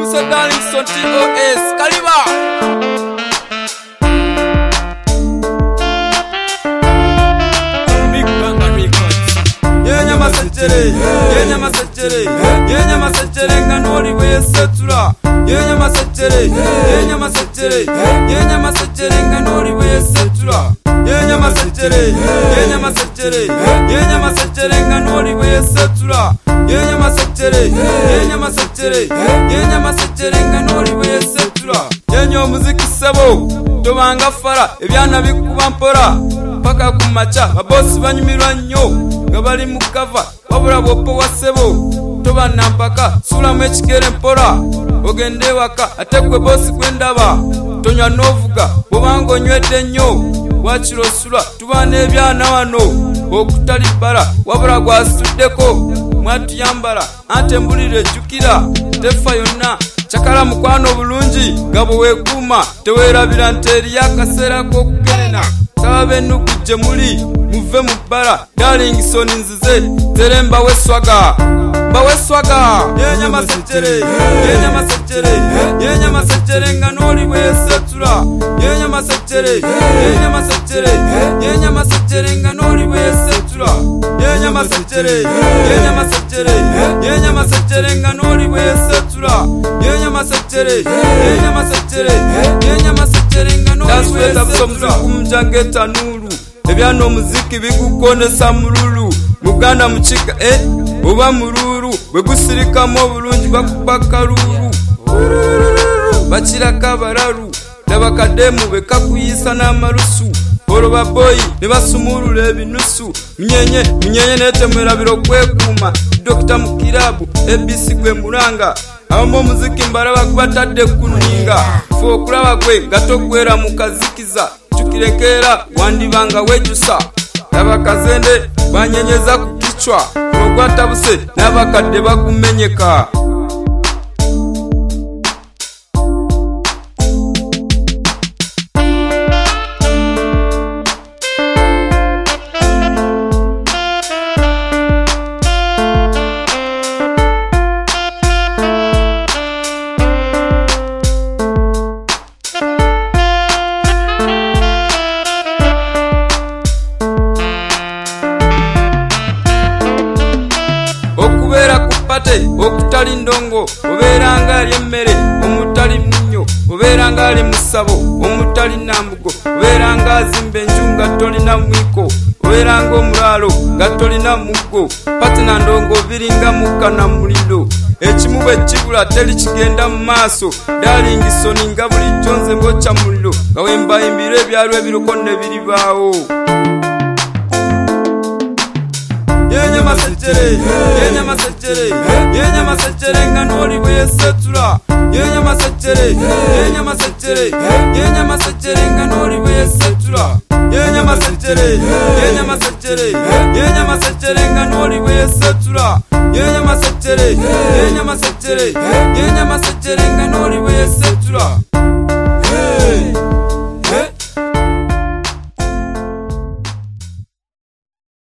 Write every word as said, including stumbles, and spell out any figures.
Producer Darlington T O S Kaliba. Big Banga Records. Yenya masachere, yenya masachere, yenya masachere nganori we setura. Yenya masachere, yenya masachere, yenya masachere nganori we setura. Yenya masachere, yenya masachere, yenya masachere nganori we setura. Yenya masachere, yenya masachere, yenya masachere nganori we setura. Yenya muziki sabo, tobanga fara, ebyana bikuba mpora. Paka kumacha, babosi banyumirwa nnyo, nga bali mu cover, wabula bw'oppa wa ssebo. Toba nampaka, sulamu ekigere mpora, ogende waka, ate gwe bosi gwendaba. Tonywa n'ovuga, bw'obanga onywedde nnyo, wakiro osula, tuba n'ebyana wano, okutali bbala, wabula gwasuddeko, mwatuyambala, ante mbulire ejjukira, tefa yonna, kyakala mukwano bulungi, nga bwe weekuuma, teweerabira nti eriyo akaseera k'okugerena. Saba b'ennugu gye muli, muve mu bbala, Darlington nzize, tere mbawe swaga, mbawe swaga. Yenya masachere, yenya masachere, yenya masachere nga n'oli weesetura. Yenya masachere, yenya masachere, yenya masachere nga n'oli weesetura. Yenya masachere, yenya masachere, yenya masachere nga n'oli weesetura. Yenya masachere, yenya masachere, yenya masachere nga n'oli weesetura. Kumjangeta nuru, ebyano omuziki bigukonesa mululu. Muganda mukiga eh oba mululu, bwe gusirikamu obulungi bakuba kalulu. Bakiraka balalu, nabakademu bekakuyisa n'amalusu. Oloba boy ne basumulula ebinusu. Munyenye munyenye netemwerabira okwekuuma. Dokita Mukirabu A B C gwe mulanga, abamu omuziki mbalaba gubatadde kuninga. Fe okulaba gwe nga togwera mu kazikiza, tukirekeera wandibanga wejusa. Abakazende banyenyeza ku kichwa, ogwatabuse n'abakadde bagumenyeka. Okutali ndongo, obeeranga ali emmere, omutali munnyo, obeeranga ali musabo, omutali nambugo, obeeranga azimba enju nga tolina mwiko, obeeranga omulalo nga tolina muggo, patina ndongo biringa mukka na muliro. Ekimu bwe kibula teri kigenda mu maaso, Darlington nga bulijjo nze mbokya muliro, nga wembayimbira ebyalo ebiruko ne biribaawo. Yenya masachere, yenya masachere, yenya masachere nga n'oli weesetura. Yenya masachere, yenya masachere, yenya masachere nga n'oli weesetura. Yenya masachere, yenya masachere, yenya masachere nga n'oli weesetura. Yenya masachere, yenya masachere, yenya masachere nga n'oli weesetura.